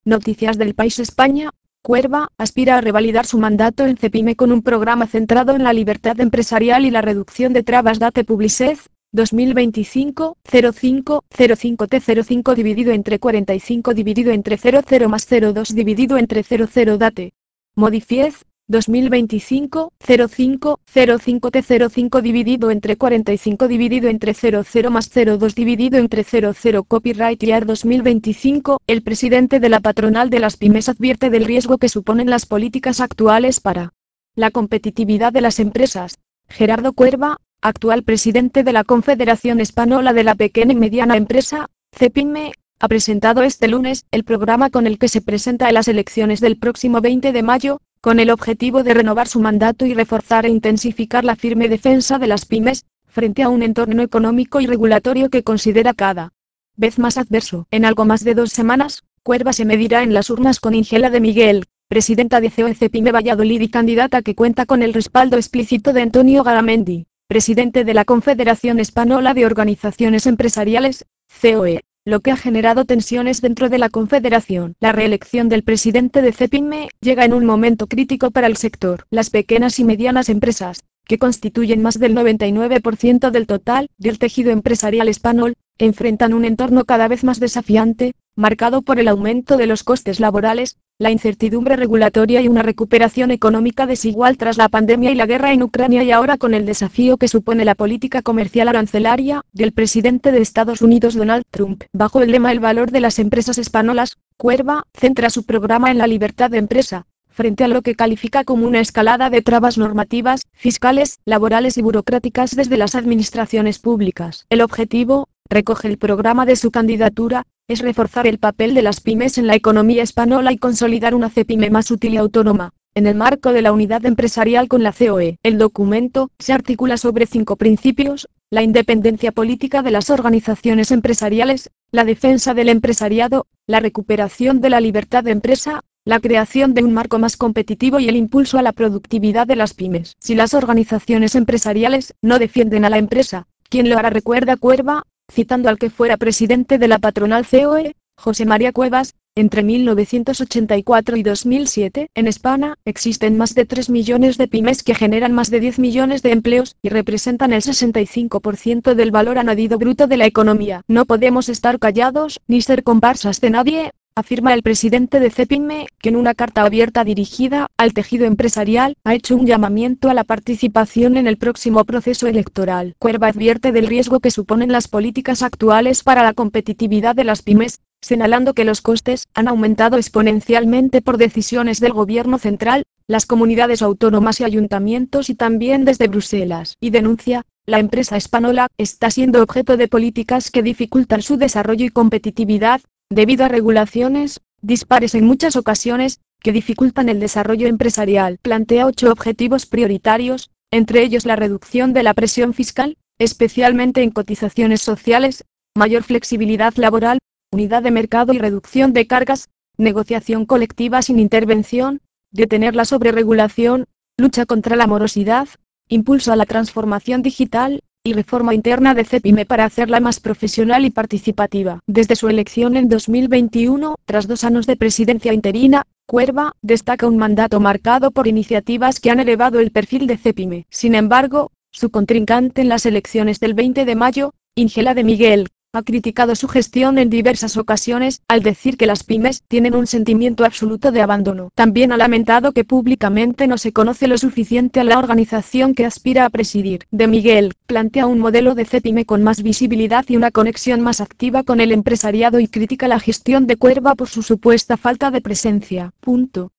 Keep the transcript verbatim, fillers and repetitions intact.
Noticias del País España. Cuerva aspira a revalidar su mandato en Cepime con un programa centrado en la libertad empresarial y la reducción de trabas. Date Publicez, dos mil veinticinco, cero cinco, cero cinco T cero cinco dividido entre cuarenta y cinco dividido entre cero cero más cero dos dividido entre cero cero Date. Modifiez, dos mil veinticinco, cero cinco, cero cinco T cero cinco dividido entre cuarenta y cinco dividido entre cero cero más cero dos dividido entre cero cero Copyright Year dos mil veinticinco. El presidente de la patronal de las pymes advierte del riesgo que suponen las políticas actuales para la competitividad de las empresas. Gerardo Cuerva, actual presidente de la Confederación Española de la Pequeña y Mediana Empresa, Cepime, ha presentado este lunes el programa con el que se presenta a las elecciones del próximo veinte de mayo, con el objetivo de renovar su mandato y reforzar e intensificar la firme defensa de las pymes, frente a un entorno económico y regulatorio que considera cada vez más adverso. En algo más de dos semanas, Cuerva se medirá en las urnas con Ingela de Miguel, presidenta de C O E Cepime Valladolid y candidata que cuenta con el respaldo explícito de Antonio Garamendi, presidente de la Confederación Española de Organizaciones Empresariales, C O E, lo que ha generado tensiones dentro de la Confederación. La reelección del presidente de Cepime llega en un momento crítico para el sector. Las pequeñas y medianas empresas, que constituyen más del noventa y nueve por ciento del total del tejido empresarial español, enfrentan un entorno cada vez más desafiante, marcado por el aumento de los costes laborales, la incertidumbre regulatoria y una recuperación económica desigual tras la pandemia y la guerra en Ucrania, y ahora con el desafío que supone la política comercial arancelaria del presidente de Estados Unidos Donald Trump. Bajo el lema El valor de las empresas españolas, Cuerva centra su programa en la libertad de empresa, frente a lo que califica como una escalada de trabas normativas, fiscales, laborales y burocráticas desde las administraciones públicas. El objetivo, recoge el programa de su candidatura, es reforzar el papel de las pymes en la economía española y consolidar una Cepime más útil y autónoma, en el marco de la unidad empresarial con la C O E. El documento se articula sobre cinco principios: la independencia política de las organizaciones empresariales, la defensa del empresariado, la recuperación de la libertad de empresa, la creación de un marco más competitivo y el impulso a la productividad de las pymes. Si las organizaciones empresariales no defienden a la empresa, ¿quién lo hará?, recuerda Cuerva, citando al que fuera presidente de la patronal C O E, José María Cuevas. Entre mil novecientos ochenta y cuatro y dos mil siete, en España, existen más de tres millones de pymes que generan más de diez millones de empleos, y representan el sesenta y cinco por ciento del valor añadido bruto de la economía. No podemos estar callados, ni ser comparsas de nadie, afirma el presidente de Cepime, que en una carta abierta dirigida al tejido empresarial, ha hecho un llamamiento a la participación en el próximo proceso electoral. Cuerva advierte del riesgo que suponen las políticas actuales para la competitividad de las pymes, señalando que los costes han aumentado exponencialmente por decisiones del gobierno central, las comunidades autónomas y ayuntamientos, y también desde Bruselas. Y denuncia: la empresa española está siendo objeto de políticas que dificultan su desarrollo y competitividad, debido a regulaciones dispares en muchas ocasiones, que dificultan el desarrollo empresarial. Plantea ocho objetivos prioritarios, entre ellos la reducción de la presión fiscal, especialmente en cotizaciones sociales, mayor flexibilidad laboral, unidad de mercado y reducción de cargas, negociación colectiva sin intervención, detener la sobreregulación, lucha contra la morosidad, impulso a la transformación digital, y reforma interna de Cepime para hacerla más profesional y participativa. Desde su elección en dos mil veintiuno, tras dos años de presidencia interina, Cuerva destaca un mandato marcado por iniciativas que han elevado el perfil de Cepime. Sin embargo, su contrincante en las elecciones del veinte de mayo, Ingela de Miguel, ha criticado su gestión en diversas ocasiones, al decir que las pymes tienen un sentimiento absoluto de abandono. También ha lamentado que públicamente no se conoce lo suficiente a la organización que aspira a presidir. De Miguel plantea un modelo de Cepime con más visibilidad y una conexión más activa con el empresariado, y critica la gestión de Cuerva por su supuesta falta de presencia. Punto.